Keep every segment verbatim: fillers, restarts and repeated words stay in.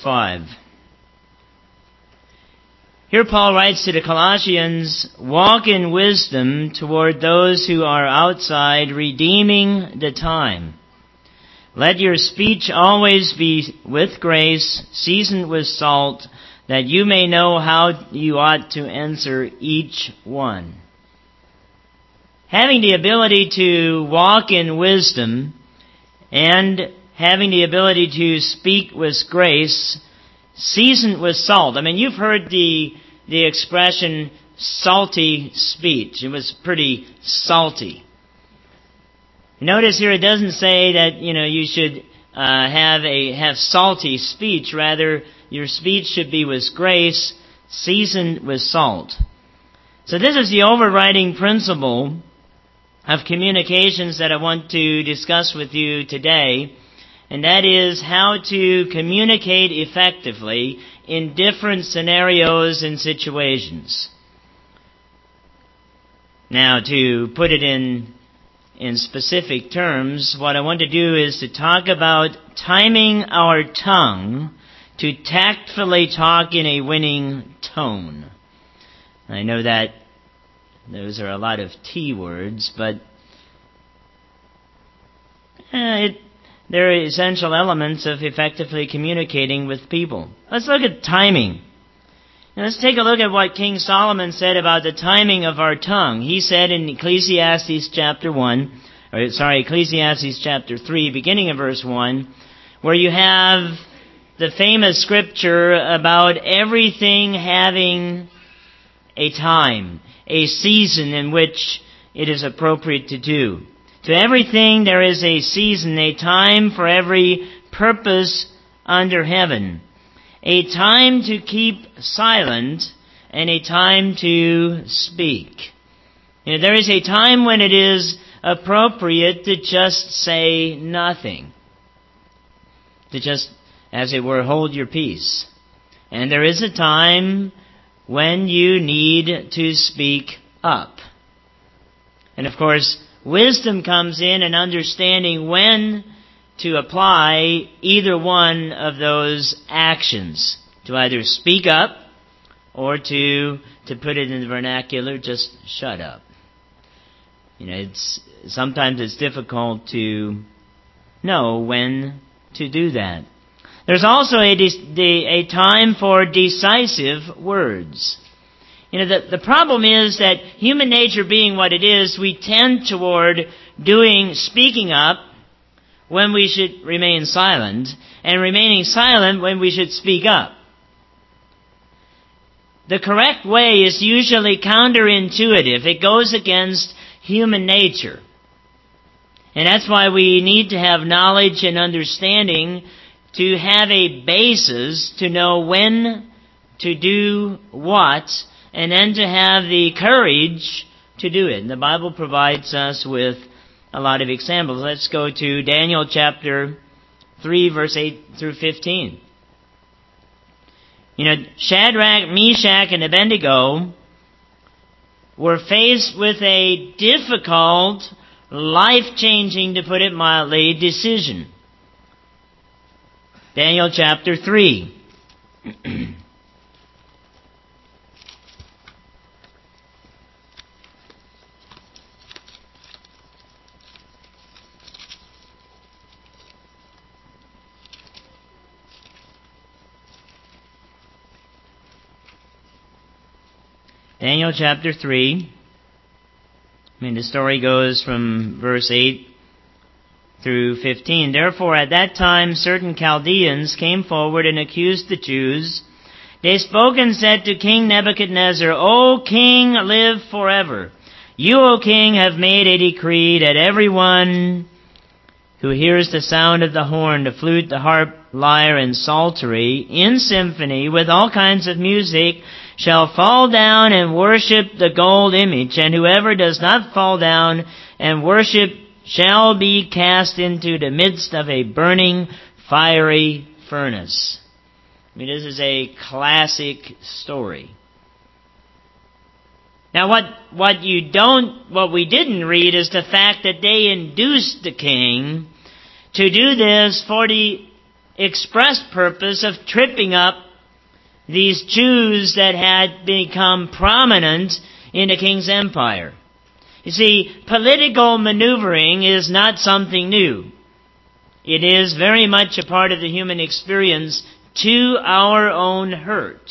five. Here Paul writes to the Colossians, "Walk in wisdom toward those who are outside, redeeming the time. Let your speech always be with grace, seasoned with salt, that you may know how you ought to answer each one." Having the ability to walk in wisdom and having the ability to speak with grace, seasoned with salt. I mean, you've heard the the expression salty speech. It was pretty salty. Notice here it doesn't say that, you know, you should uh, have a have salty speech. Rather, your speech should be with grace, seasoned with salt. So this is the overriding principle of communications that I want to discuss with you today, and that is how to communicate effectively in different scenarios and situations. Now, to put it in in specific terms, what I want to do is to talk about timing our tongue to tactfully talk in a winning tone. I know that those are a lot of T words, but eh, it, they're essential elements of effectively communicating with people. Let's look at timing. Now let's take a look at what King Solomon said about the timing of our tongue. He said in Ecclesiastes chapter one, or sorry, Ecclesiastes chapter three, beginning of verse one, where you have the famous scripture about everything having a time, a season in which it is appropriate to do. To everything there is a season, a time for every purpose under heaven. A time to keep silent and a time to speak. You know, there is a time when it is appropriate to just say nothing. To just, as it were, hold your peace. And there is a time when you need to speak up. And of course, wisdom comes in and understanding when to apply either one of those actions. To either speak up or to, to put it in the vernacular, just shut up. You know, it's, sometimes it's difficult to know when to do that. There's also a, a time for decisive words. You know, the, the problem is that human nature being what it is, we tend toward doing, speaking up when we should remain silent, and remaining silent when we should speak up. The correct way is usually counterintuitive. It goes against human nature. And that's why we need to have knowledge and understanding to have a basis to know when to do what, and then to have the courage to do it. And the Bible provides us with a lot of examples. Let's go to Daniel chapter three, verse eight through fifteen. You know, Shadrach, Meshach, and Abednego were faced with a difficult, life-changing, to put it mildly, decision. Daniel chapter three. Daniel chapter three. I mean, the story goes from verse eight through fifteen. Therefore, at that time, certain Chaldeans came forward and accused the Jews. They spoke and said to King Nebuchadnezzar, O king, live forever. You, O king, have made a decree that everyone who hears the sound of the horn, the flute, the harp, lyre, and psaltery in symphony with all kinds of music shall fall down and worship the gold image, and whoever does not fall down and worship shall be cast into the midst of a burning, fiery furnace. I mean, this is a classic story. Now, what, what you don't, what we didn't read is the fact that they induced the king to do this for the express purpose of tripping up these Jews that had become prominent in the king's empire. You see, political maneuvering is not something new. It is very much a part of the human experience to our own hurt.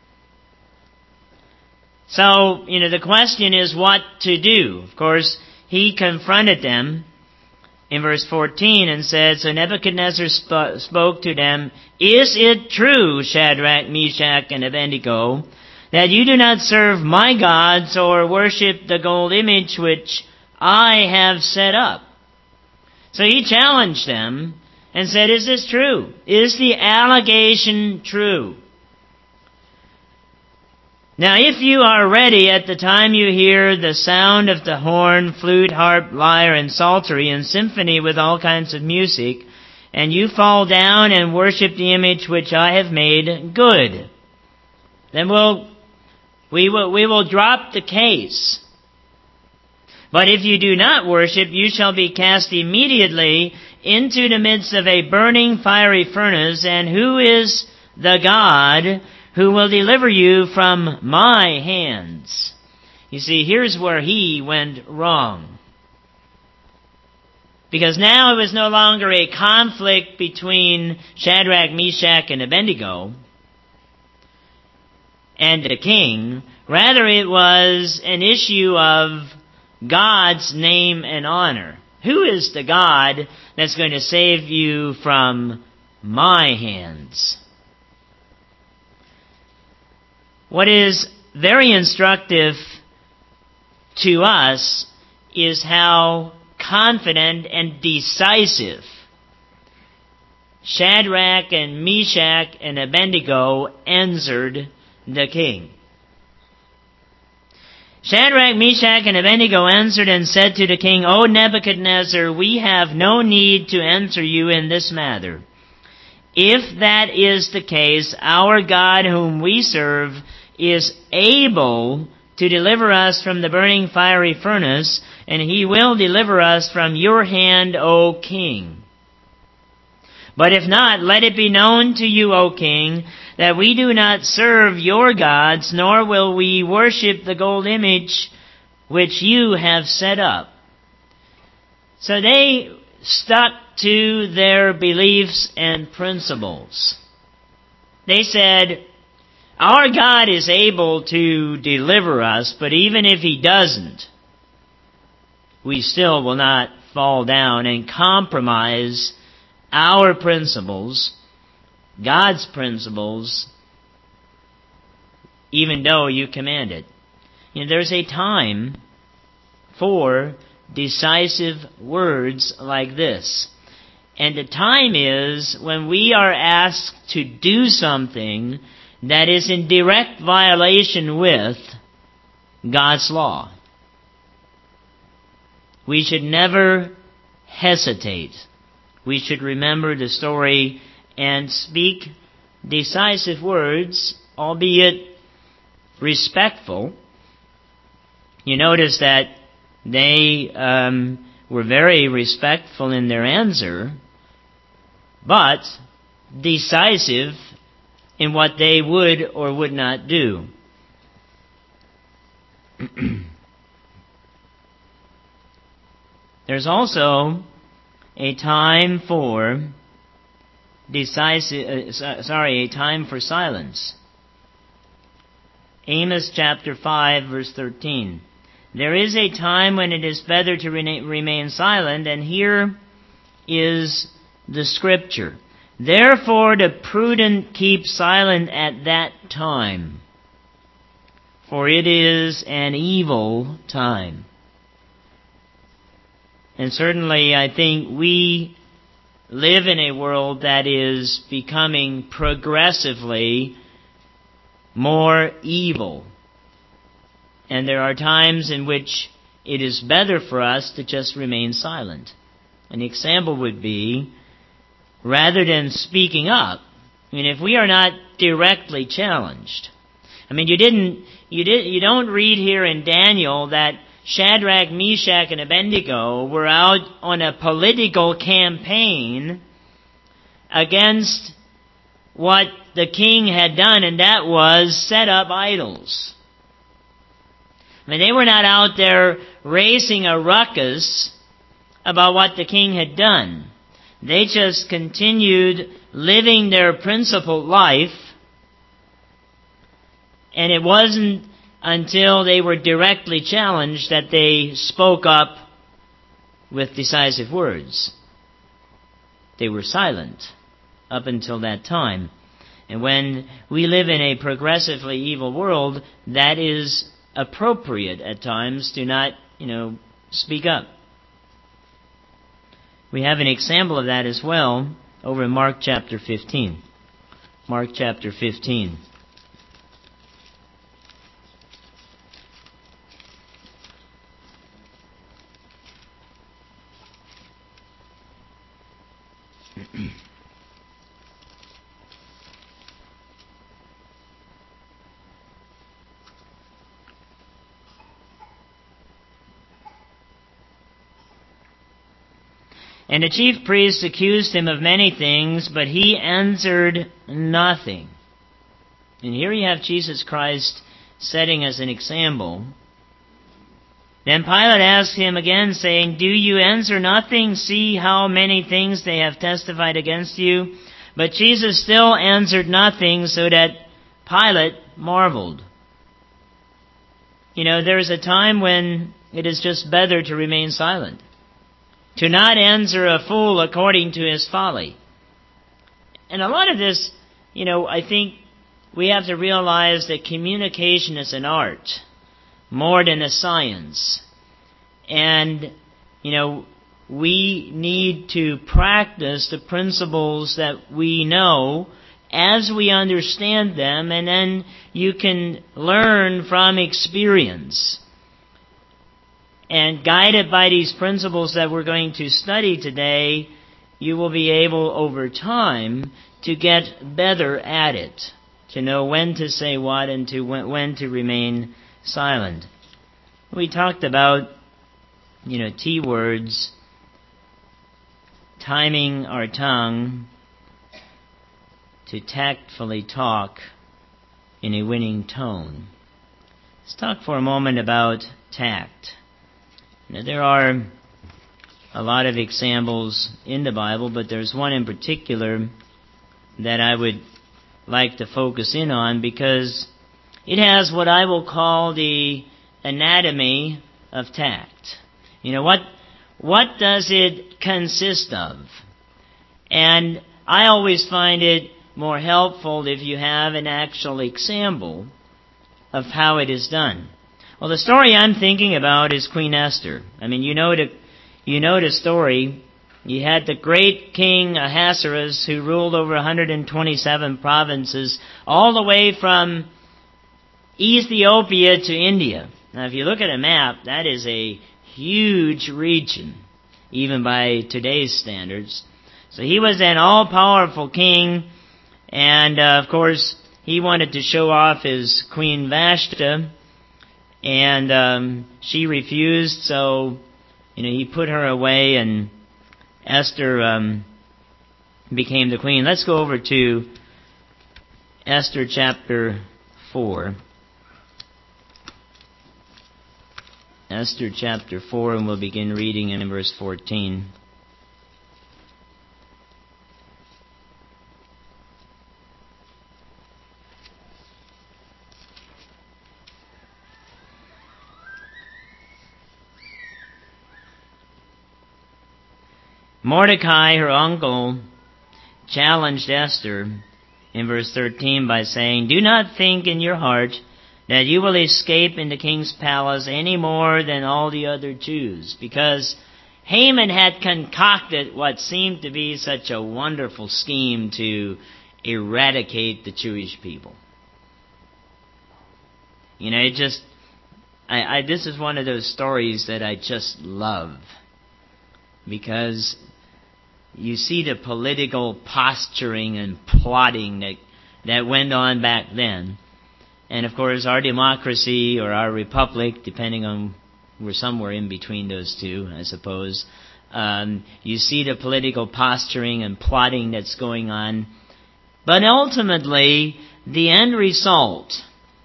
So, you know, the question is what to do. Of course, he confronted them in verse fourteen and said, So Nebuchadnezzar sp- spoke to them, Is it true, Shadrach, Meshach, and Abednego, that you do not serve my gods or worship the gold image which I have set up? So he challenged them and said, Is this true? Is the allegation true? Now, if you are ready at the time you hear the sound of the horn, flute, harp, lyre, and psaltery, and symphony with all kinds of music, and you fall down and worship the image which I have made, good. Then we'll, we will, we will drop the case. But if you do not worship, you shall be cast immediately into the midst of a burning fiery furnace, and who is the God who will deliver you from my hands? You see, here's where he went wrong. Because now it was no longer a conflict between Shadrach, Meshach, and Abednego and the king. Rather, it was an issue of God's name and honor. Who is the God that's going to save you from my hands? What is very instructive to us is how confident and decisive Shadrach and Meshach and Abednego answered the king. Shadrach, Meshach, and Abednego answered and said to the king, O Nebuchadnezzar, we have no need to answer you in this matter. If that is the case, our God whom we serve is able to deliver us from the burning fiery furnace, and he will deliver us from your hand, O king. But if not, let it be known to you, O king, that we do not serve your gods, nor will we worship the gold image which you have set up. So they stuck to their beliefs and principles. They said, our God is able to deliver us, but even if he doesn't, we still will not fall down and compromise our principles, God's principles, even though you command it. You know, there's a time for decisive words like this. And the time is when we are asked to do something that is in direct violation with God's law. We should never hesitate. We should remember the story and speak decisive words, albeit respectful. You notice that they um, were very respectful in their answer, but decisive in what they would or would not do. There's also a time for decisive, uh, sorry, a time for silence. Amos chapter five, verse thirteen. There is a time when it is better to remain silent, and here is the scripture. Therefore the prudent keep silent at that time, for it is an evil time. And certainly I think we live in a world that is becoming progressively more evil. And there are times in which it is better for us to just remain silent. An example would be, rather than speaking up, I mean, if we are not directly challenged. I mean, you didn't, you did, you don't read here in Daniel that Shadrach, Meshach, and Abednego were out on a political campaign against what the king had done, and that was set up idols. I mean, they were not out there raising a ruckus about what the king had done. They just continued living their principled life, and it wasn't until they were directly challenged that they spoke up with decisive words. They were silent up until that time. And when we live in a progressively evil world, that is appropriate at times to not, you know, speak up. We have an example of that as well over in Mark chapter fifteen. Mark chapter fifteen. And the chief priests accused him of many things, but he answered nothing. And here you have Jesus Christ setting as an example. Then Pilate asked him again, saying, "Do you answer nothing? See how many things they have testified against you." But Jesus still answered nothing, so that Pilate marveled. You know, there is a time when it is just better to remain silent, to not answer a fool according to his folly. And a lot of this, you know, I think we have to realize that communication is an art more than a science. And, you know, we need to practice the principles that we know as we understand them, and then you can learn from experience. And guided by these principles that we're going to study today, you will be able over time to get better at it, to know when to say what and to when to remain silent. We talked about, you know, T words, timing our tongue to tactfully talk in a winning tone. Let's talk for a moment about tact. Now, there are a lot of examples in the Bible, but there's one in particular that I would like to focus in on because it has what I will call the anatomy of tact. You know, what what does it consist of? And I always find it more helpful if you have an actual example of how it is done. Well, the story I'm thinking about is Queen Esther. I mean, you know the, you know the story. You had the great king Ahasuerus who ruled over one hundred twenty-seven provinces, all the way from Ethiopia to India. Now, if you look at a map, that is a huge region, even by today's standards. So he was an all-powerful king, and uh, of course, he wanted to show off his Queen Vashti. And um, she refused, so you know he put her away, and Esther um, became the queen. Let's go over to Esther chapter four. Esther chapter four, and we'll begin reading in verse fourteen. Mordecai, her uncle, challenged Esther in verse thirteen by saying, "Do not think in your heart that you will escape in the king's palace any more than all the other Jews," because Haman had concocted what seemed to be such a wonderful scheme to eradicate the Jewish people. You know, it just, I, I this is one of those stories that I just love, because you see the political posturing and plotting that that went on back then. And of course, our democracy or our republic, depending on, we're somewhere in between those two, I suppose, Um, you see the political posturing and plotting that's going on. But ultimately, the end result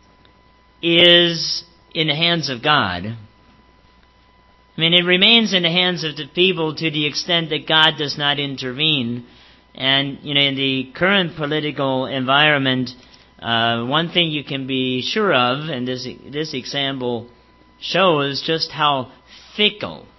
is in the hands of God. I mean, it remains in the hands of the people to the extent that God does not intervene. And, you know, in the current political environment, uh, one thing you can be sure of, and this this example shows just how fickle,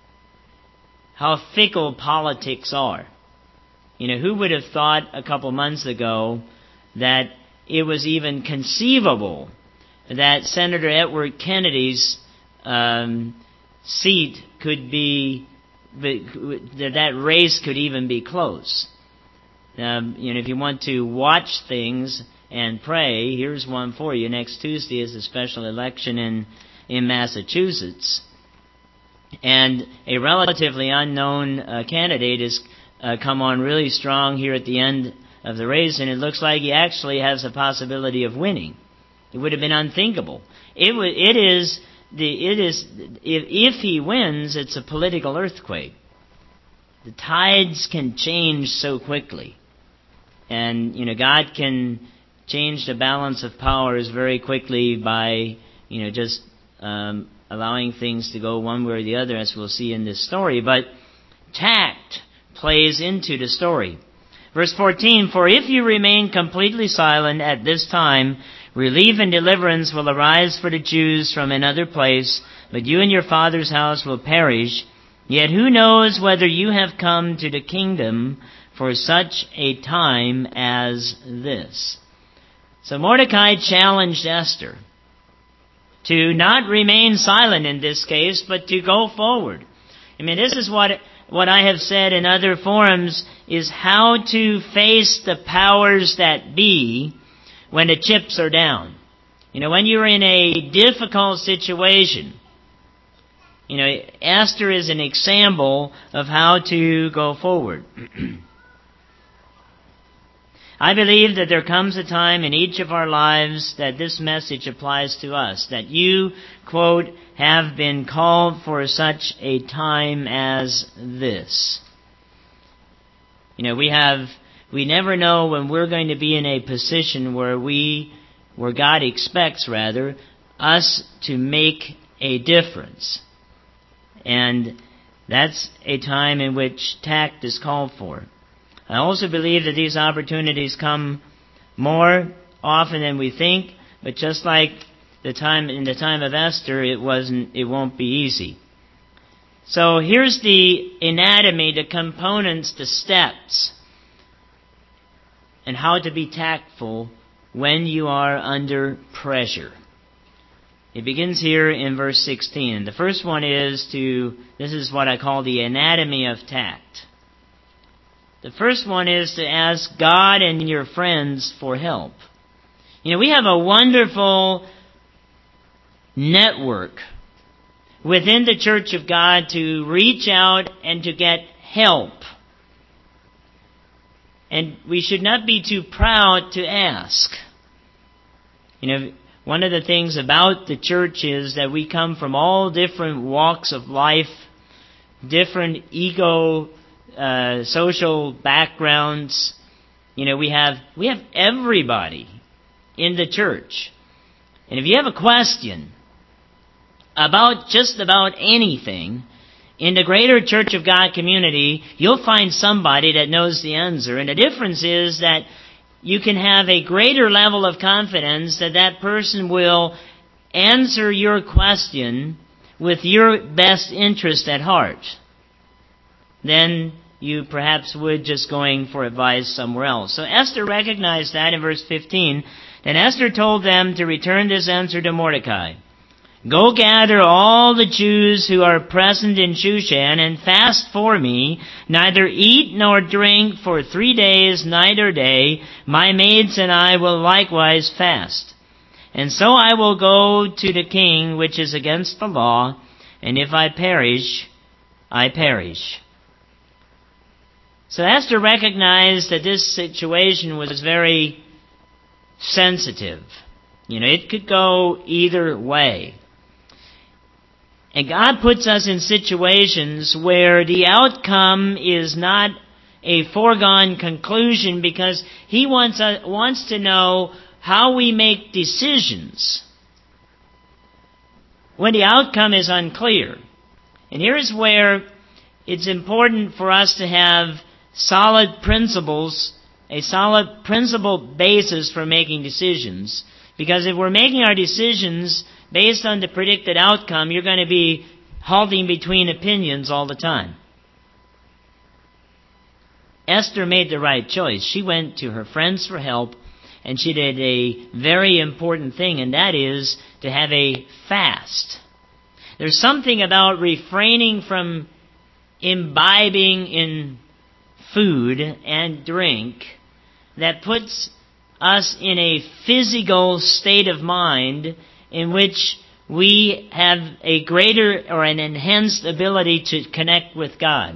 how fickle politics are. You know, who would have thought a couple months ago that it was even conceivable that Senator Edward Kennedy's um, seat could be, that that race could even be close. Um, you know, if you want to watch things and pray, here's one for you. Next Tuesday is a special election in, in Massachusetts. And a relatively unknown uh, candidate has uh, come on really strong here at the end of the race, and it looks like he actually has a possibility of winning. It would have been unthinkable. It, w- it is, the, it is if, if he wins, it's a political earthquake. The tides can change so quickly. And, you know, God can change the balance of powers very quickly by, you know, just um, allowing things to go one way or the other, as we'll see in this story. But tact plays into the story. Verse fourteen, "For if you remain completely silent at this time, relief and deliverance will arise for the Jews from another place, but you and your father's house will perish. Yet who knows whether you have come to the kingdom for such a time as this?" So Mordecai challenged Esther to not remain silent in this case, but to go forward. I mean, this is what what I have said in other forums, is how to face the powers that be when the chips are down. You know, when you're in a difficult situation. You know, Esther is an example of how to go forward. I believe that there comes a time in each of our lives that this message applies to us, that you, quote, have been called for such a time as this. You know, we have, we never know when we're going to be in a position where we, where God expects, rather, us to make a difference. And that's a time in which tact is called for. I also believe that these opportunities come more often than we think, but just like the time in the time of Esther, it wasn't, it won't be easy. So here's the anatomy, the components, the steps, and how to be tactful when you are under pressure. It begins here in verse sixteen. The first one is to, this is what I call the anatomy of tact. The first one is to ask God and your friends for help. You know, we have a wonderful network within the Church of God to reach out and to get help. And we should not be too proud to ask. You know, one of the things about the church is that we come from all different walks of life, different ego Uh, social backgrounds. You know, we have we have everybody in the church. And if you have a question about just about anything in the greater Church of God community, you'll find somebody that knows the answer. And the difference is that you can have a greater level of confidence that that person will answer your question with your best interest at heart than you perhaps would just going for advice somewhere else. So Esther recognized that in verse fifteen. Then Esther told them to return this answer to Mordecai. "Go gather all the Jews who are present in Shushan and fast for me, neither eat nor drink for three days, night or day. My maids and I will likewise fast. And so I will go to the king, which is against the law, and if I perish, I perish." So Esther recognized that this situation was very sensitive. You know, it could go either way. And God puts us in situations where the outcome is not a foregone conclusion, because He wants uh, wants to know how we make decisions when the outcome is unclear. And here's where it's important for us to have solid principles, a solid principle basis for making decisions. Because if we're making our decisions based on the predicted outcome, you're going to be halting between opinions all the time. Esther made the right choice. She went to her friends for help, and she did a very important thing, and that is to have a fast. There's something about refraining from imbibing in food and drink that puts us in a physical state of mind in which we have a greater or an enhanced ability to connect with God.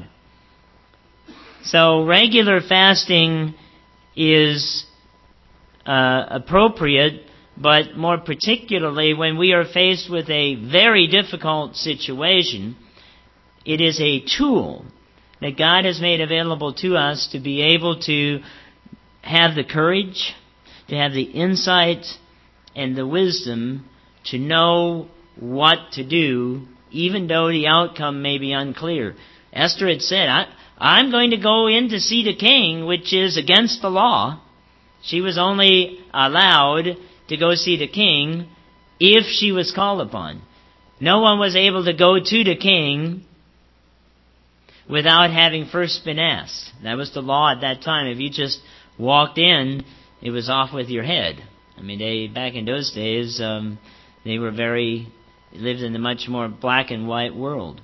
So regular fasting is uh, appropriate, but more particularly when we are faced with a very difficult situation, it is a tool that God has made available to us to be able to have the courage, to have the insight and the wisdom to know what to do, even though the outcome may be unclear. Esther had said, I, I'm going to go in to see the king, which is against the law. She was only allowed to go see the king if she was called upon. No one was able to go to the king without having first been asked. That was the law at that time. If you just walked in, it was off with your head. I mean, they back in those days, um, they were very, lived in a much more black and white world.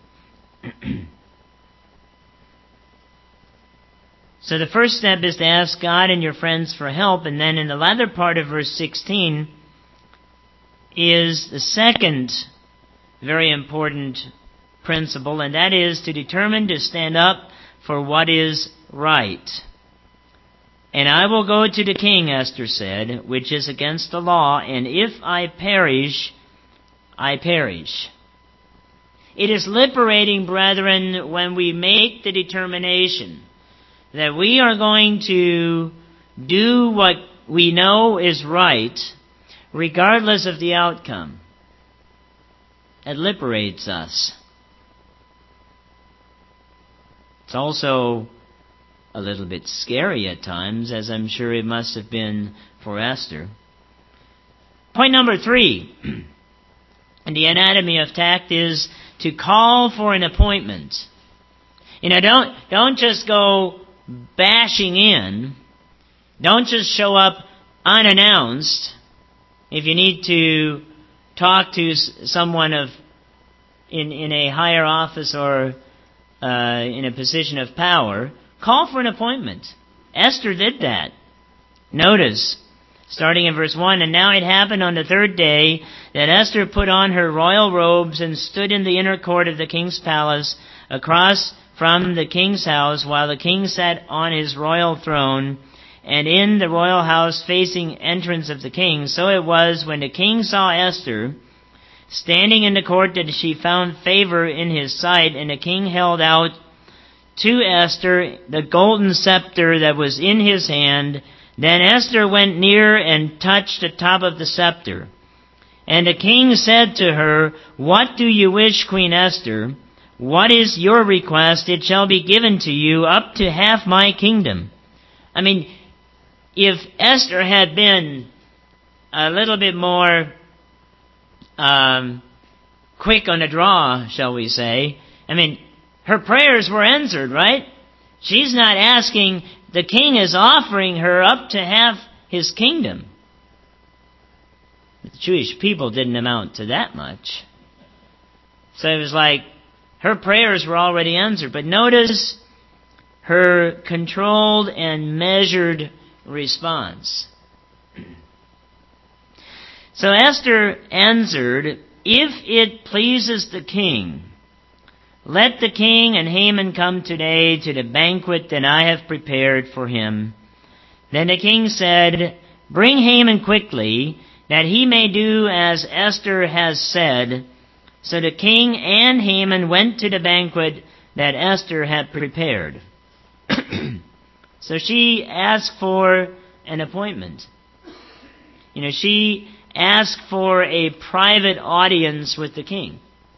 So the first step is to ask God and your friends for help, and then in the latter part of verse sixteen is the second very important principle, and that is to determine to stand up for what is right. And I will go to the king, Esther said, which is against the law, and if I perish, I perish. It is liberating, brethren, when we make the determination that we are going to do what we know is right, regardless of the outcome. It liberates us. It's also a little bit scary at times, as I'm sure it must have been for Esther. Point number three in the anatomy of tact is to call for an appointment. You know, don't don't just go bashing in. Don't just show up unannounced. If you need to talk to someone of in in a higher office or uh, in a position of power, call for an appointment. Esther did that. Notice, starting in verse one, and now it happened on the third day that Esther put on her royal robes and stood in the inner court of the king's palace across from the king's house, while the king sat on his royal throne, and in the royal house facing entrance of the king. So it was when the king saw Esther standing in the court that she found favor in his sight, and the king held out to Esther the golden scepter that was in his hand. Then Esther went near and touched the top of the scepter. And the king said to her, "What do you wish, Queen Esther? What is your request? It shall be given to you, up to half my kingdom." I mean, if Esther had been a little bit more um, quick on the draw, shall we say, I mean, her prayers were answered, right? She's not asking, the king is offering her up to half his kingdom. The Jewish people didn't amount to that much. So it was like, her prayers were already answered. But notice her controlled and measured response. So Esther answered, "If it pleases the king, let the king and Haman come today to the banquet that I have prepared for him." Then the king said, "Bring Haman quickly, that he may do as Esther has said, So the king and Haman went to the banquet that Esther had prepared. So she asked for an appointment. You know, she asked for a private audience with the king.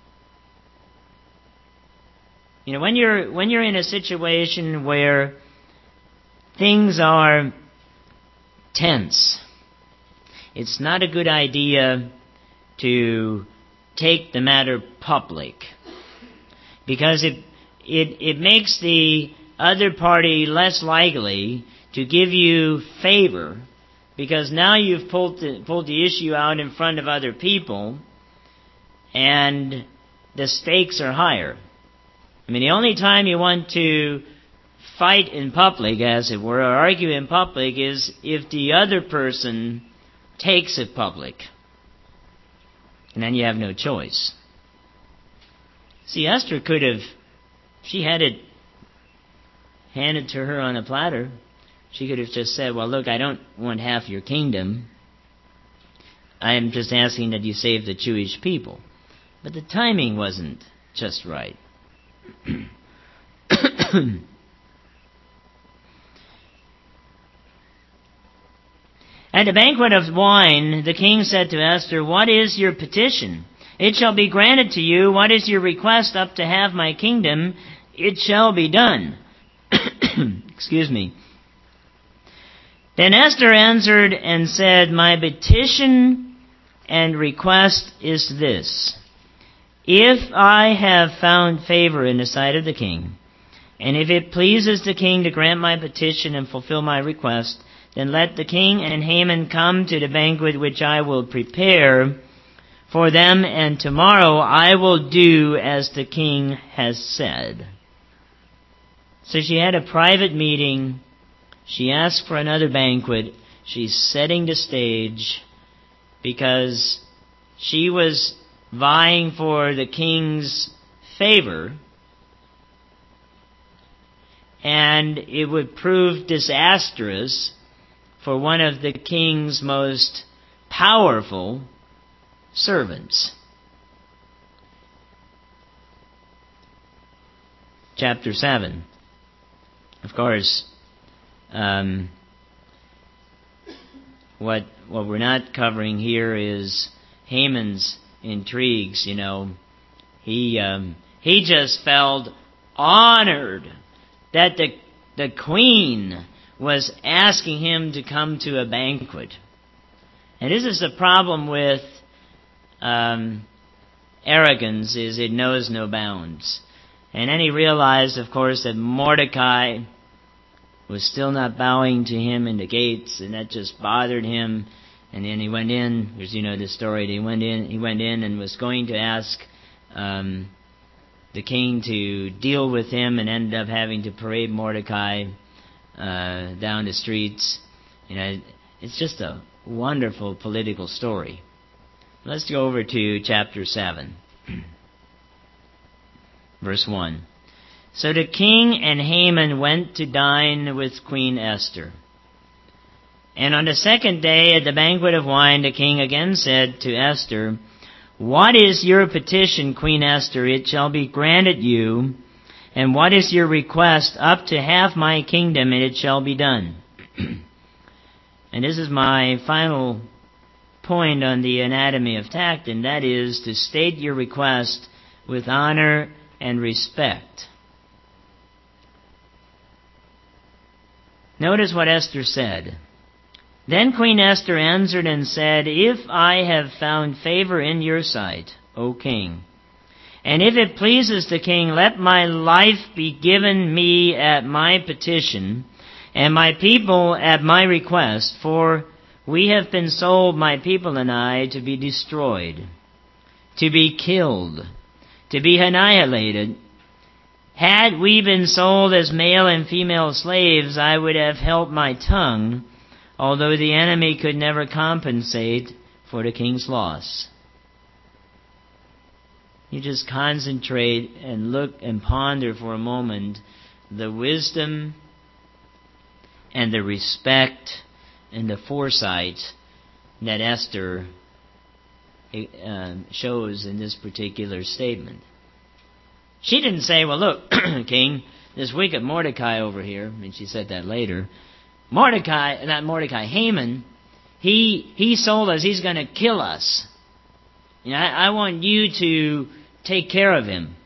You know, when you're when you're in a situation where things are tense, it's not a good idea to take the matter public, because it it it makes the other party less likely to give you favor, because now you've pulled the, pulled the issue out in front of other people, and the stakes are higher. I mean, the only time you want to fight in public, as it were, or argue in public, is if the other person takes it public. And then you have no choice. See, Esther could have, she had it handed to her on a platter. She could have just said, well, look, I don't want half your kingdom. I am just asking that you save the Jewish people. But the timing wasn't just right. At the banquet of wine, the king said to Esther, what is your petition? It shall be granted to you. What is your request up to half my kingdom? It shall be done. Excuse me. Then Esther answered and said, my petition and request is this. If I have found favor in the sight of the king, and if it pleases the king to grant my petition and fulfill my request, then let the king and Haman come to the banquet which I will prepare for them, and tomorrow I will do as the king has said. So she had a private meeting. She asked for another banquet. She's setting the stage because she was vying for the king's favor, and it would prove disastrous for one of the king's most powerful servants. Chapter seven. Of course, um, what what we're not covering here is Haman's intrigues. You know, he um, he just felt honored that the the queen was asking him to come to a banquet. And this is the problem with um, arrogance, is it knows no bounds. And then he realized, of course, that Mordecai was still not bowing to him in the gates, and that just bothered him. And then he went in, because you know the story, he went in, he went in and was going to ask um, the king to deal with him, and ended up having to parade Mordecai Uh, down the streets. You know, it's just a wonderful political story. Let's go over to chapter seven. Verse one. So the king and Haman went to dine with Queen Esther. And on the second day at the banquet of wine, the king again said to Esther, what is your petition, Queen Esther? It shall be granted you. And what is your request? Up to half my kingdom, and it shall be done. And this is my final point on the anatomy of tact, and that is to state your request with honor and respect. Notice what Esther said. Then Queen Esther answered and said, if I have found favor in your sight, O king, and if it pleases the king, let my life be given me at my petition, and my people at my request, for we have been sold, my people and I, to be destroyed, to be killed, to be annihilated. Had we been sold as male and female slaves, I would have held my tongue, although the enemy could never compensate for the king's loss. You just concentrate and look and ponder for a moment the wisdom and the respect and the foresight that Esther uh, shows in this particular statement. She didn't say, well, look, King, this wicked Mordecai over here, and she said that later, Mordecai, not Mordecai, Haman, he he sold us, he's going to kill us. You know, I, I want you to take care of him.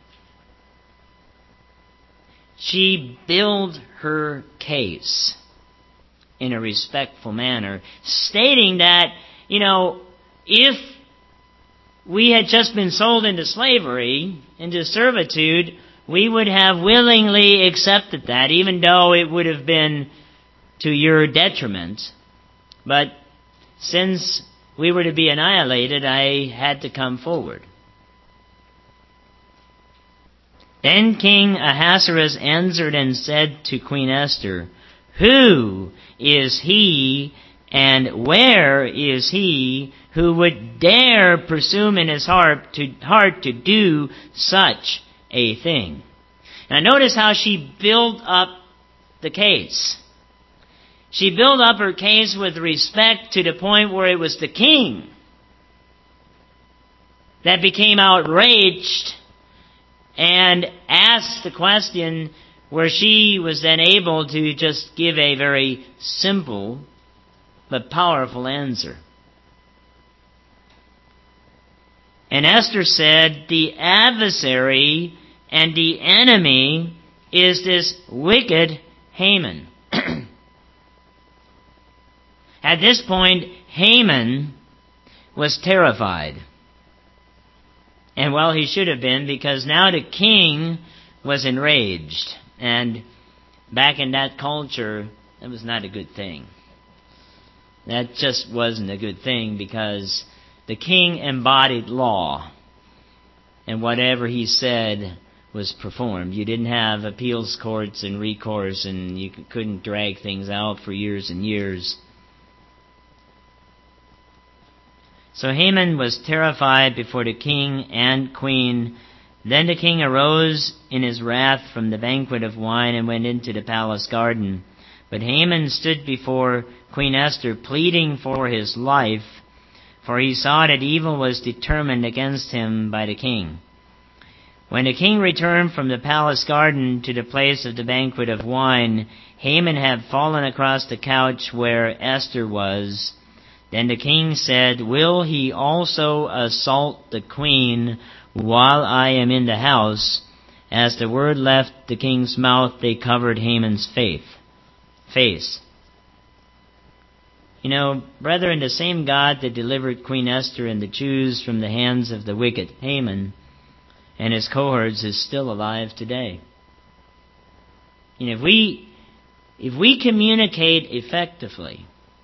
She built her case in a respectful manner, stating that, you know, if we had just been sold into slavery, into servitude, we would have willingly accepted that, even though it would have been to your detriment. But since we were to be annihilated, I had to come forward. Then King Ahasuerus answered and said to Queen Esther, who is he and where is he who would dare presume in his heart to, heart to do such a thing? Now notice how she built up the case. She built up her case with respect to the point where it was the king that became outraged and asked the question, where she was then able to just give a very simple but powerful answer. And Esther said, the adversary and the enemy is this wicked Haman. At this point, Haman was terrified. And well, he should have been, because now the king was enraged. And back in that culture, that was not a good thing. That just wasn't a good thing, because the king embodied law. And whatever he said was performed. You didn't have appeals courts and recourse, and you couldn't drag things out for years and years. So Haman was terrified before the king and queen. Then the king arose in his wrath from the banquet of wine and went into the palace garden. But Haman stood before Queen Esther, pleading for his life, for he saw that evil was determined against him by the king. When the king returned from the palace garden to the place of the banquet of wine, Haman had fallen across the couch where Esther was. Then the king said, will he also assault the queen while I am in the house? As the word left the king's mouth, they covered Haman's faith, face. You know, brethren, the same God that delivered Queen Esther and the Jews from the hands of the wicked Haman and his cohorts is still alive today. You know, if we, if we communicate effectively,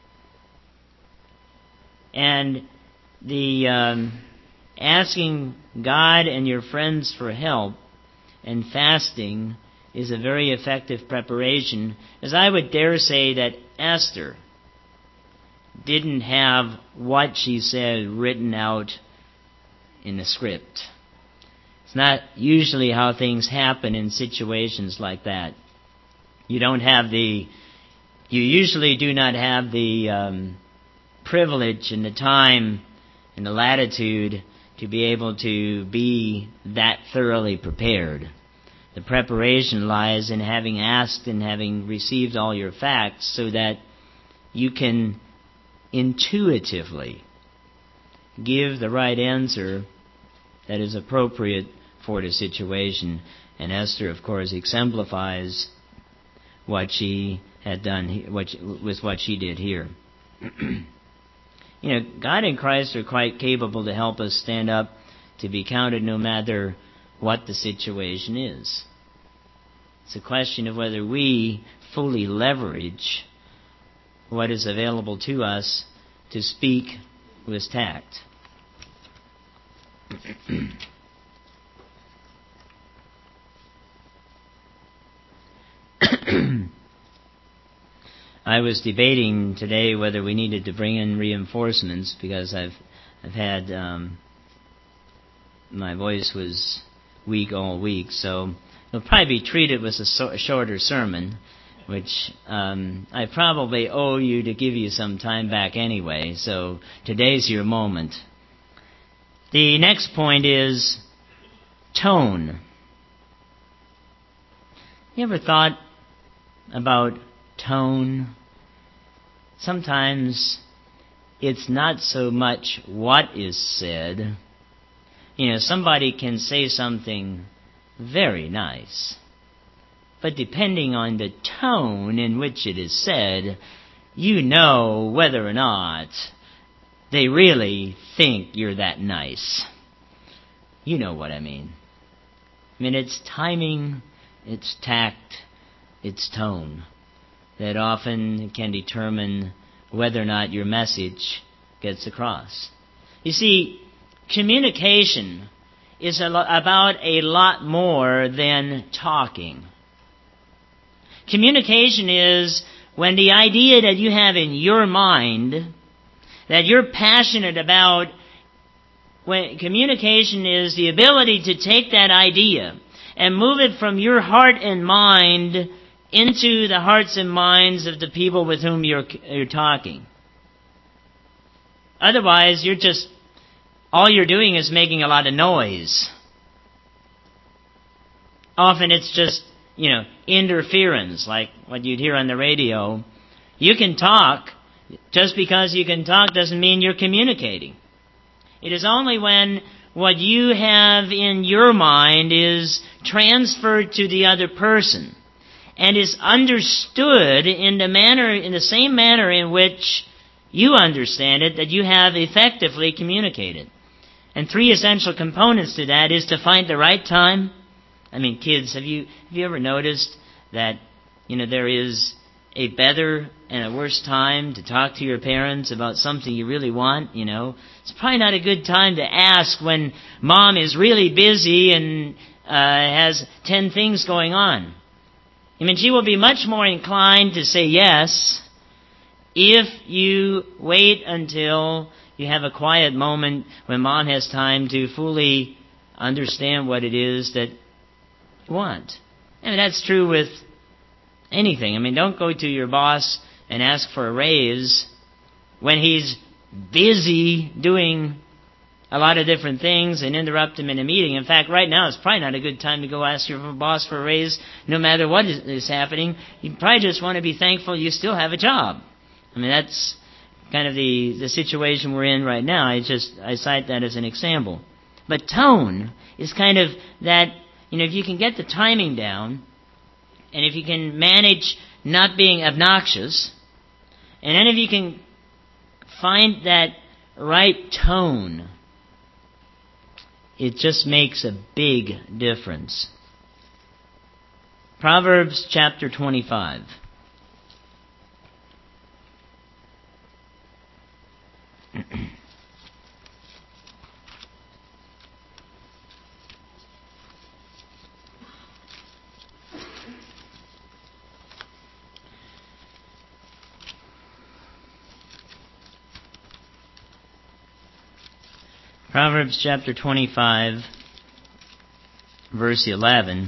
and the um, asking God and your friends for help and fasting is a very effective preparation, as I would dare say that Esther didn't have what she said written out in the script. It's not usually how things happen in situations like that. You don't have the, you usually do not have the um, privilege and the time and the latitude to be able to be that thoroughly prepared. The preparation lies in having asked and having received all your facts so that you can intuitively give the right answer that is appropriate for the situation. And Esther, of course, exemplifies what she had done, what she, with what she did here. You know, God and Christ are quite capable to help us stand up to be counted no matter what the situation is. It's a question of whether we fully leverage what is available to us to speak with tact. I was debating today whether we needed to bring in reinforcements because I've I've had um, my voice was weak all week, so it'll probably be treated with a, so, a shorter sermon, which um, I probably owe you to give you some time back anyway. So today's your moment. The next point is tone. You ever thought about tone? Sometimes it's not so much what is said. You know, somebody can say something very nice, but depending on the tone in which it is said, you know whether or not they really think you're that nice. You know what I mean. I mean, it's timing, it's tact, it's tone that often can determine whether or not your message gets across. You see, communication is a lo- about a lot more than talking. Communication is when the idea that you have in your mind, that you're passionate about, when communication is the ability to take that idea and move it from your heart and mind into the hearts and minds of the people with whom you're, you're talking. Otherwise, you're just, all you're doing is making a lot of noise. Often it's just, you know, interference, like what you'd hear on the radio. You can talk. Just because you can talk doesn't mean you're communicating. It is only when what you have in your mind is transferred to the other person and is understood in the manner, in the same manner in which you understand it, that you have effectively communicated. And three essential components to that is to find the right time. I mean, kids, have you have you ever noticed that, you know, there is a better and a worse time to talk to your parents about something you really want? You know, it's probably not a good time to ask when mom is really busy and uh, has ten things going on. I mean, she will be much more inclined to say yes if you wait until you have a quiet moment when mom has time to fully understand what it is that you want. I mean, that's true with anything. I mean, don't go to your boss and ask for a raise when he's busy doing a lot of different things and interrupt him in a meeting. In fact, right now it's probably not a good time to go ask your boss for a raise no matter what is happening. You probably just want to be thankful you still have a job. I mean, that's kind of the, the situation we're in right now. I just, I cite that as an example. But tone is kind of that, you know, if you can get the timing down, and if you can manage not being obnoxious, and then if you can find that right tone, it just makes a big difference. Proverbs chapter twenty-five. Proverbs chapter twenty-five, verse eleven.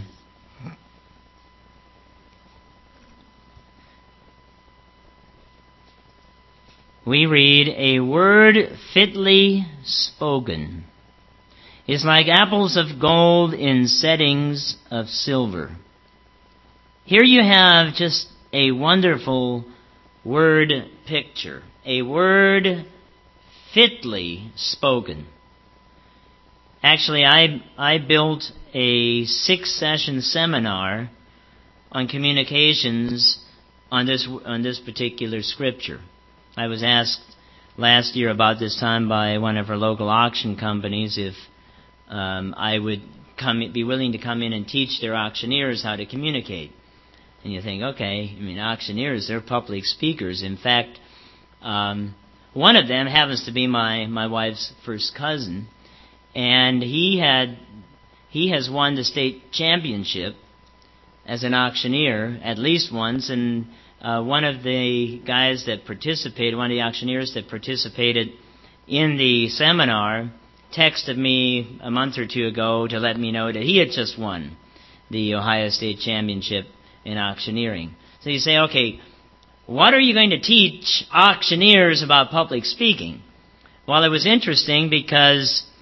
We read, "A word fitly spoken is like apples of gold in settings of silver." Here you have just a wonderful word picture. A word fitly spoken. Actually, I I built a six-session seminar on communications on this on this particular scripture. I was asked last year about this time by one of our local auction companies if um, I would come be willing to come in and teach their auctioneers how to communicate. And you think, okay, I mean, auctioneers, they're public speakers. In fact, um, one of them happens to be my, my wife's first cousin, and he had he has won the state championship as an auctioneer at least once, and uh, one of the guys that participated, one of the auctioneers that participated in the seminar, texted me a month or two ago to let me know that he had just won the Ohio State Championship in auctioneering. So you say, okay, what are you going to teach auctioneers about public speaking? Well, it was interesting because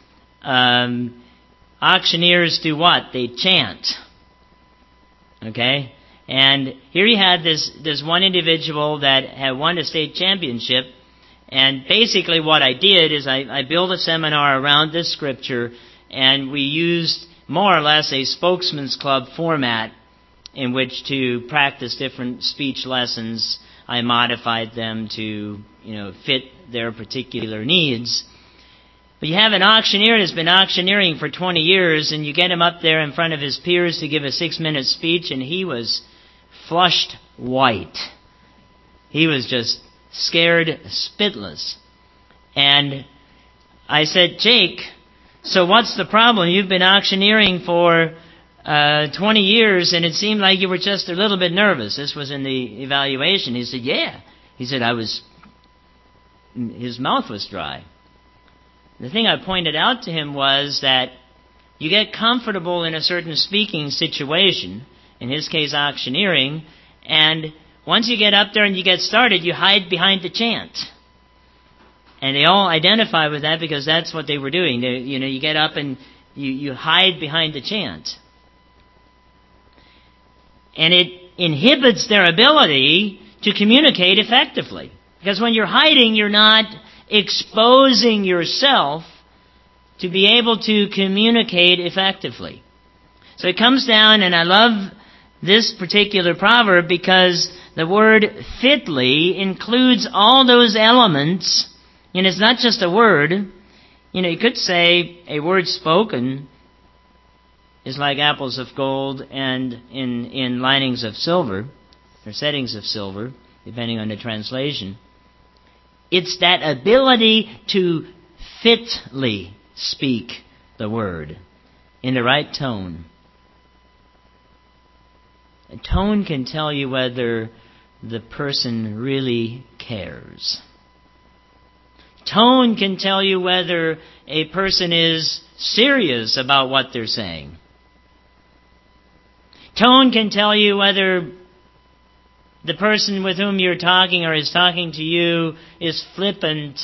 um, auctioneers do what? They chant. Okay? And here you had this, this one individual that had won a state championship. And basically what I did is I, I built a seminar around this scripture, and we used more or less a spokesman's club format in which to practice different speech lessons. I modified them to, you know, fit their particular needs. But you have an auctioneer that's been auctioneering for twenty years, and you get him up there in front of his peers to give a six-minute speech, and he was flushed white. He was just scared spitless. And I said, Jake, so what's the problem? You've been auctioneering for uh, twenty years, and it seemed like you were just a little bit nervous. This was in the evaluation. He said, yeah. He said, I was, his mouth was dry. The thing I pointed out to him was that you get comfortable in a certain speaking situation, in his case auctioneering, and once you get up there and you get started, you hide behind the chant. And they all identify with that because that's what they were doing. They, you know, you get up and you, you hide behind the chant. And it inhibits their ability to communicate effectively. Because when you're hiding, you're not exposing yourself to be able to communicate effectively. So it comes down, and I love this particular proverb because the word fitly includes all those elements, and it's not just a word. You know, you could say a word spoken is like apples of gold and in, in linings of silver, or settings of silver, depending on the translation. It's that ability to fitly speak the word in the right tone. A tone can tell you whether the person really cares. Tone can tell you whether a person is serious about what they're saying. Tone can tell you whether the person with whom you're talking or is talking to you is flippant,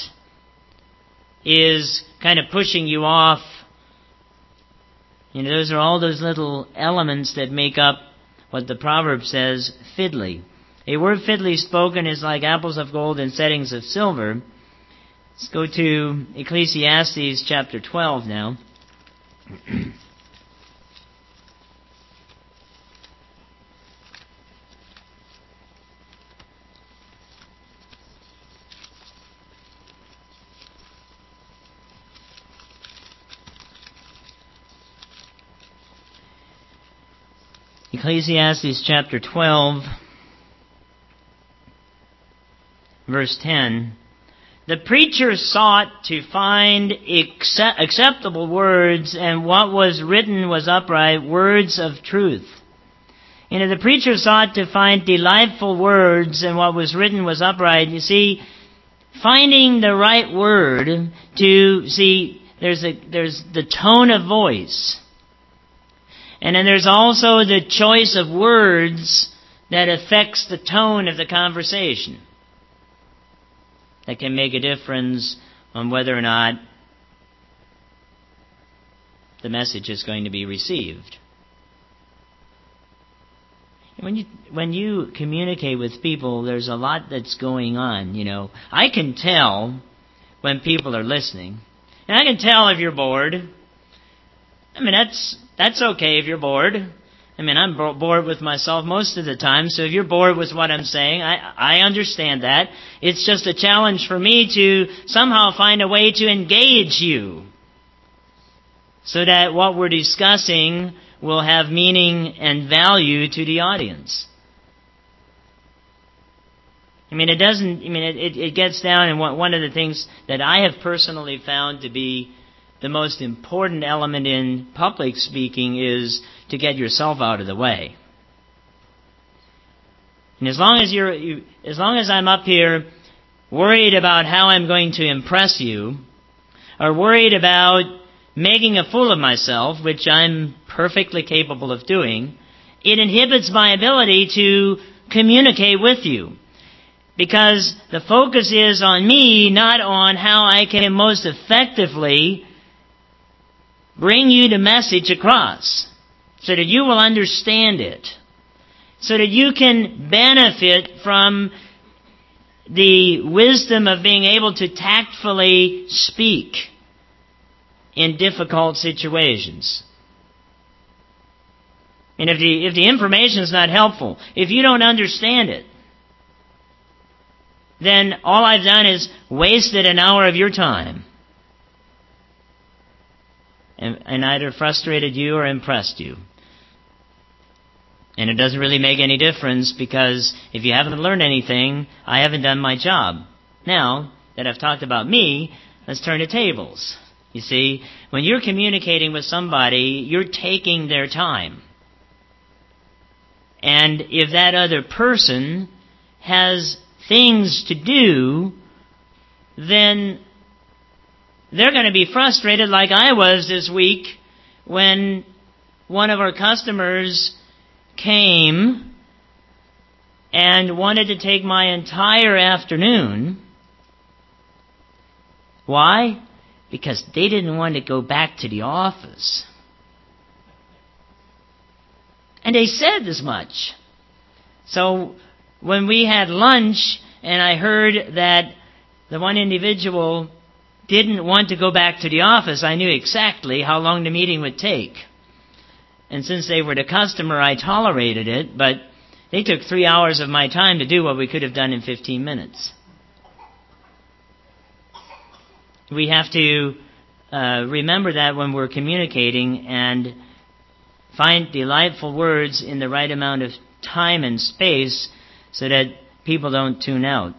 is kind of pushing you off. You know, those are all those little elements that make up what the proverb says, fitly. A word fitly spoken is like apples of gold in settings of silver. Let's go to Ecclesiastes chapter twelve now. Ecclesiastes chapter twelve, verse ten. The preacher sought to find accept- acceptable words, and what was written was upright, words of truth. You know, the preacher sought to find delightful words, and what was written was upright. You see, finding the right word to, see, there's a, there's the tone of voice. And then there's also the choice of words that affects the tone of the conversation. That can make a difference on whether or not the message is going to be received. When you when you communicate with people, there's a lot that's going on, you know. I can tell when people are listening. And I can tell if you're bored. I mean, that's that's okay if you're bored. I mean, I'm bored with myself most of the time, so if you're bored with what I'm saying, I, I understand that. It's just a challenge for me to somehow find a way to engage you so that what we're discussing will have meaning and value to the audience. I mean, it doesn't, I mean, it, it, it gets down, and one of the things that I have personally found to be the most important element in public speaking is to get yourself out of the way. And as long as you're, you, as long as I'm up here worried about how I'm going to impress you, or worried about making a fool of myself, which I'm perfectly capable of doing, it inhibits my ability to communicate with you. Because the focus is on me, not on how I can most effectively bring you the message across so that you will understand it, so that you can benefit from the wisdom of being able to tactfully speak in difficult situations. And if the, if the information is not helpful, if you don't understand it, then all I've done is wasted an hour of your time and, and either frustrated you or impressed you. And it doesn't really make any difference, because if you haven't learned anything, I haven't done my job. Now that I've talked about me, let's turn the tables. You see, when you're communicating with somebody, you're taking their time. And if that other person has things to do, then they're going to be frustrated, like I was this week when one of our customers came and wanted to take my entire afternoon. Why? Because they didn't want to go back to the office. And they said as much. So when we had lunch and I heard that the one individual didn't want to go back to the office, I knew exactly how long the meeting would take. And since they were the customer, I tolerated it, but they took three hours of my time to do what we could have done in fifteen minutes. We have to uh, remember that when we're communicating, and find delightful words in the right amount of time and space so that people don't tune out.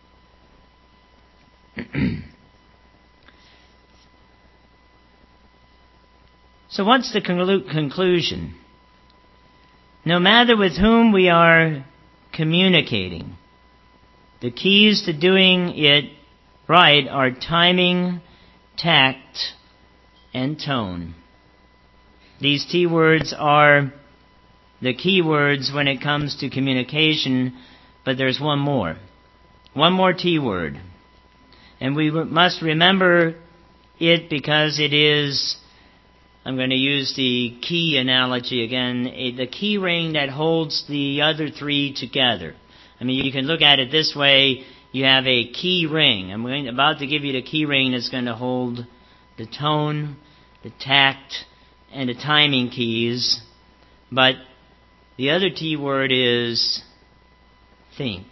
So what's the conclu- conclusion? No matter with whom we are communicating, the keys to doing it right are timing, tact, and tone. These T words are the key words when it comes to communication, but there's one more. One more T word. And we must remember it because it is, I'm going to use the key analogy again, the key ring that holds the other three together. I mean, you can look at it this way. You have a key ring. I'm going, about to give you the key ring that's going to hold the tone, the tact, and the timing keys. But the other T word is think.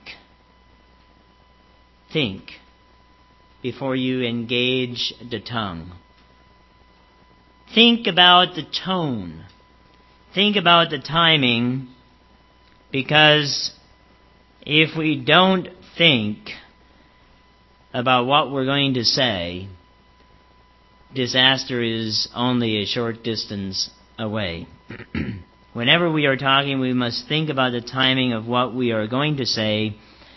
Think before you engage the tongue. Think about the tone. Think about the timing, because if we don't think about what we're going to say, disaster is only a short distance away. Whenever we are talking, we must think about the timing of what we are going to say.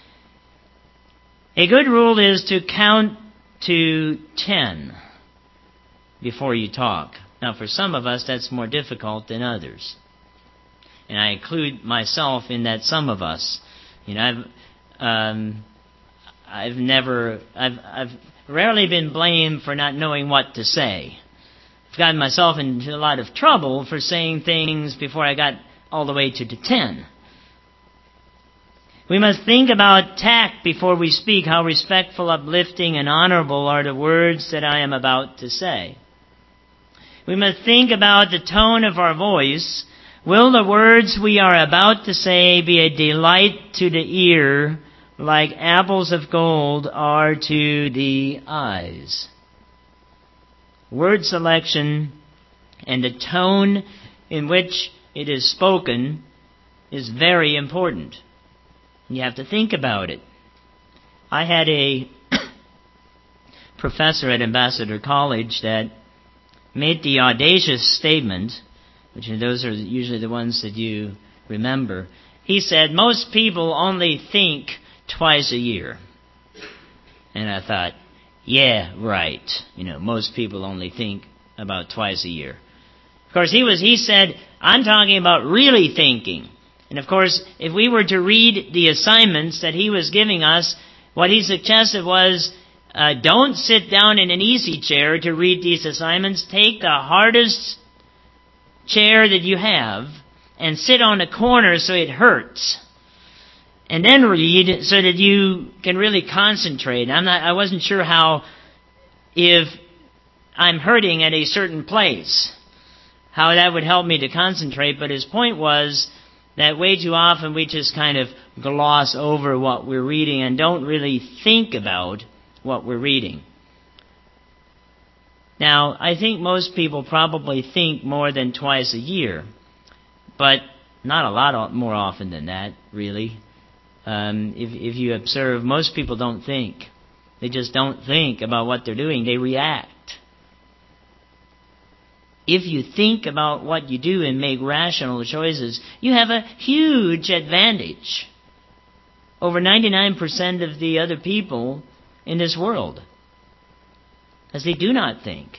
A good rule is to count to ten before you talk. Now, for some of us, that's more difficult than others. And I include myself in that some of us. You know, I've, um, I've never, I've, I've rarely been blamed for not knowing what to say. I've gotten myself into a lot of trouble for saying things before I got all the way to the ten. We must think about tact before we speak. How respectful, uplifting, and honorable are the words that I am about to say. We must think about the tone of our voice. Will the words we are about to say be a delight to the ear, like apples of gold are to the eyes? Word selection and the tone in which it is spoken is very important. You have to think about it. I had a professor at Ambassador College that made the audacious statement, which those are usually the ones that you remember. He said, most people only think twice a year. And I thought, yeah, right. You know, most people only think about twice a year. Of course, he was, he said, I'm talking about really thinking. And of course, if we were to read the assignments that he was giving us, what he suggested was, Uh, don't sit down in an easy chair to read these assignments. Take the hardest chair that you have and sit on a corner so it hurts. And then read so that you can really concentrate. I'm not, I wasn't sure how, if I'm hurting at a certain place, how that would help me to concentrate. But his point was that way too often we just kind of gloss over what we're reading and don't really think about what we're reading. Now, I think most people probably think more than twice a year, but not a lot more often than that, really. Um, if, if you observe, most people don't think. They just don't think about what they're doing. They react. If you think about what you do and make rational choices, you have a huge advantage over ninety-nine percent of the other people in this world, as they do not think.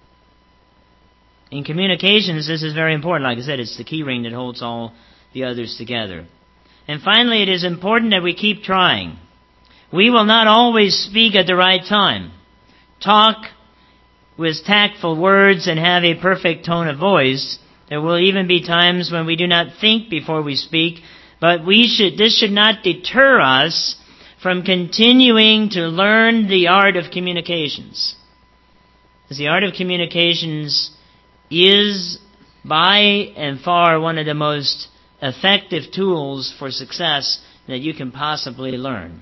In communications, this is very important. Like I said, it's the key ring that holds all the others together. And finally, it is important that we keep trying. We will not always speak at the right time. Talk with tactful words and have a perfect tone of voice. There will even be times when we do not think before we speak, but we should, this should not deter us from continuing to learn the art of communications. Because the art of communications is by and far one of the most effective tools for success that you can possibly learn.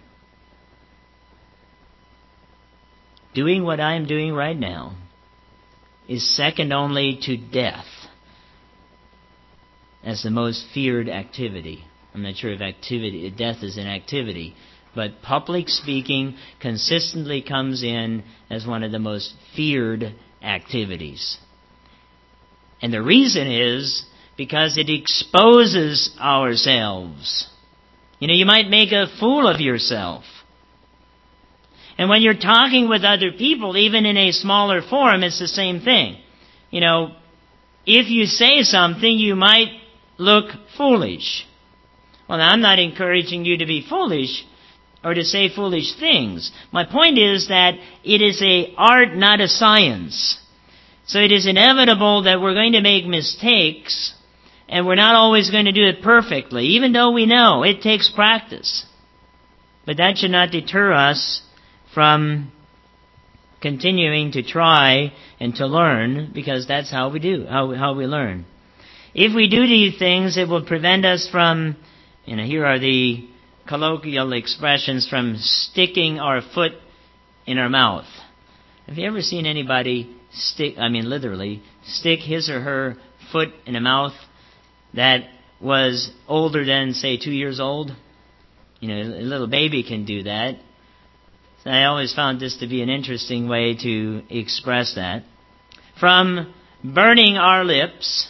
Doing what I am doing right now is second only to death as the most feared activity. I'm not sure if activity, death is an activity, but public speaking consistently comes in as one of the most feared activities. And the reason is because it exposes ourselves. You know, you might make a fool of yourself. And when you're talking with other people, even in a smaller forum, it's the same thing. You know, if you say something, you might look foolish. Well, now, I'm not encouraging you to be foolish or to say foolish things. My point is that it is an art, not a science. So it is inevitable that we're going to make mistakes, and we're not always going to do it perfectly, even though we know it takes practice. But that should not deter us from continuing to try and to learn, because that's how we do, how, how we learn. If we do these things, it will prevent us from, you know, here are the colloquial expressions, from sticking our foot in our mouth. Have you ever seen anybody stick, I mean literally, stick his or her foot in a mouth that was older than, say, two years old? You know, a little baby can do that. So I always found this to be an interesting way to express that. From burning our lips,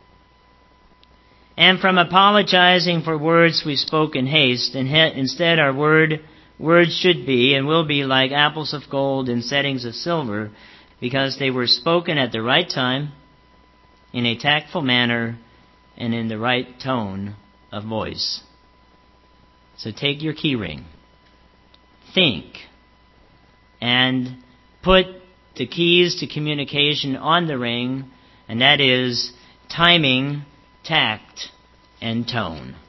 and from apologizing for words we spoke in haste, and he- instead our word words should be and will be like apples of gold in settings of silver, because they were spoken at the right time, in a tactful manner, and in the right tone of voice. So take your key ring, think, and put the keys to communication on the ring, and that is timing, tact, and tone.